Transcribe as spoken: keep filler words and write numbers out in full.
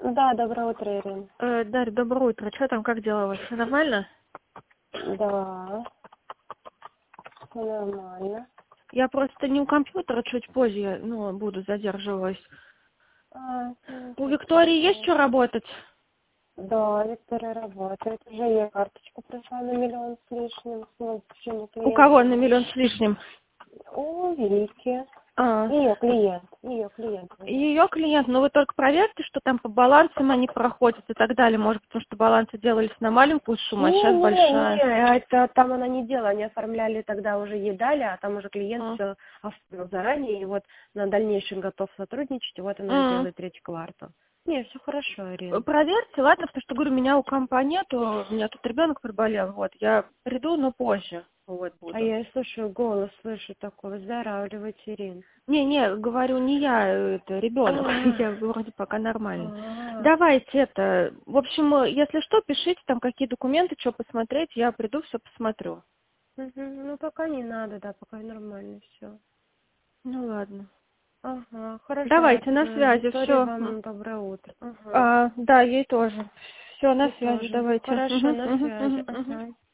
Да, доброе утро, Ирина. Э, Дарья, доброе утро. Что там, как дела у вас? Всё нормально? Да, все нормально. Я просто не у компьютера, чуть позже, я, ну, буду задерживаюсь. А, ну, У ничего Виктории есть страшного. что работать? Да, Виктория работает. Уже ей карточку пришла на миллион с лишним. Ну, почему У клиент кого на звонил. миллион с лишним? У Вики. А, Ее клиент. Ее клиент звонил. ее клиент, ну вы только проверьте, что там по балансам они проходят и так далее. Может, потому что балансы делались на маленькую сумму, а Не, сейчас не, большая. не, это там она не делала, они оформляли тогда уже ей дали, а там уже клиент А. все оформил заранее, и вот на дальнейшем готов сотрудничать, и вот она М. сделает третий квартал. Не, все хорошо, Ирина. Проверьте, ладно, потому что, говорю, меня у компа нету, у меня тут ребенок приболел, вот, я приду, но позже, вот, А буду. я и слышу, голос слышу такой, выздоравливайте, Ирин. Не, не, говорю, не я, это ребенок, А, я вроде пока нормально. а. Давайте это, в общем, э, если что, пишите там какие документы, что посмотреть, я приду, все посмотрю. Мгм. Ну, пока не надо, да, пока нормально все. Ну ладно. Ага, хорошо, Давайте, на ладно. связи, Виктория, все. вам доброе утро. Ага. А, да, ей тоже. Все, на И связи, тоже. давайте. Хорошо, Мгм, на мгм, связи. мгм, мгм. Ага.